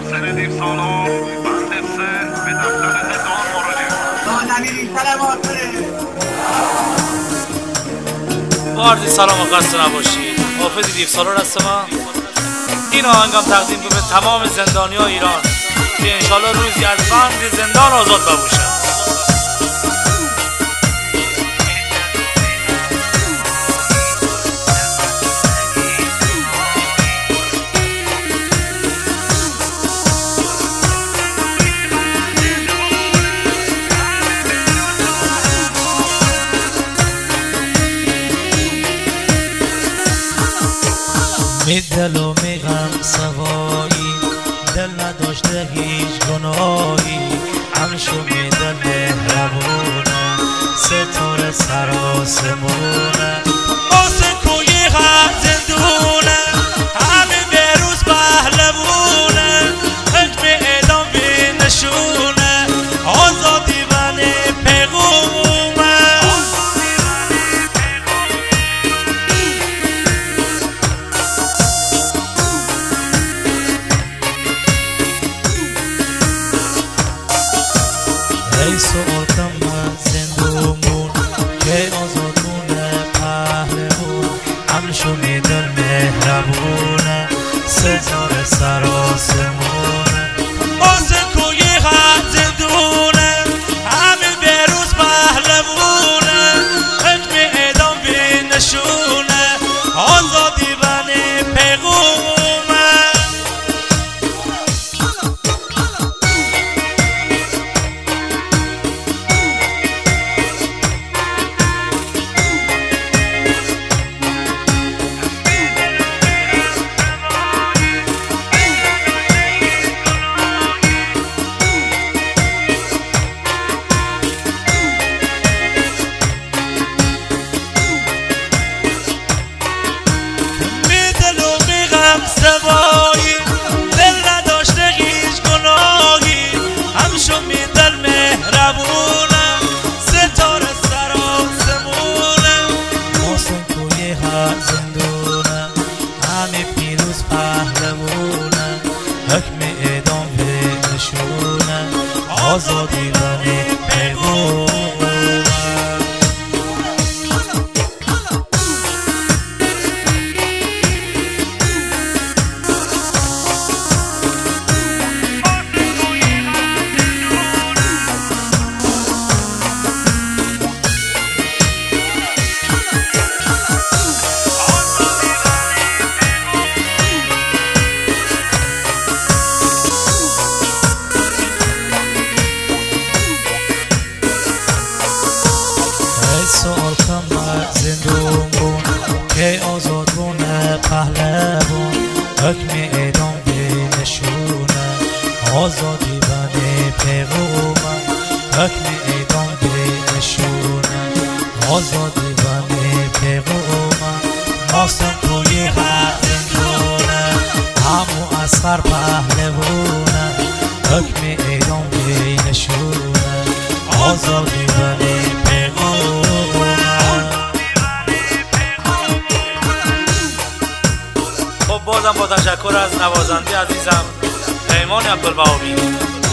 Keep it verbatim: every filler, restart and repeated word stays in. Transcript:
محسن دیو سالار بند سه به دفتر زندان مراجعه. واردی سلام و خسته نباشید. حافظ دیو سالار هستم. این آهنگم تقدیم به تمام زندانی ها ایران که انشالله روزی از بند زندان آزاد باشند. می دل و می غم سوایی، دل نداشته هیچ گناهی، همشو می دل مهربونه، ستاره سر آسمونه، آسه کوی غم زندونه، همه بروز پهلوونه، حکم اعدام بی نشونه، آزادی من پیغومه. ای سوال کم از زندومون که آزادونه پهلوون، همشو میدل مهربونه، ستاره سر آسمونه، آزه کوی غم زندونه، همه بروز پهلوونه، حکم اعدام بی نشونه، آزادی من پیغومه. سوایی دل نداشته هیچ گناهی، همشو میدل مهربونه، ستاره سر آسمونه، محسن توی هر زندونه، همه پیروز پهلوونه، حکم اعدام به نشونه، آزادی من پیغومه. سوال کم از زندون که آزاد بونه پهلوون، حکم اعدام به نشونه، آزادی بنی پیغومه، حکم اعدام به نشونه، آزادی بنی پیغومه، محسن توی هر زندونه، همو اصغر پهلوونه، حکم اعدام به نشونه، آزادی بنی پیغومه. خب بازم با تشکر از نوازنده عزیزم پیمان عبدالوهابی.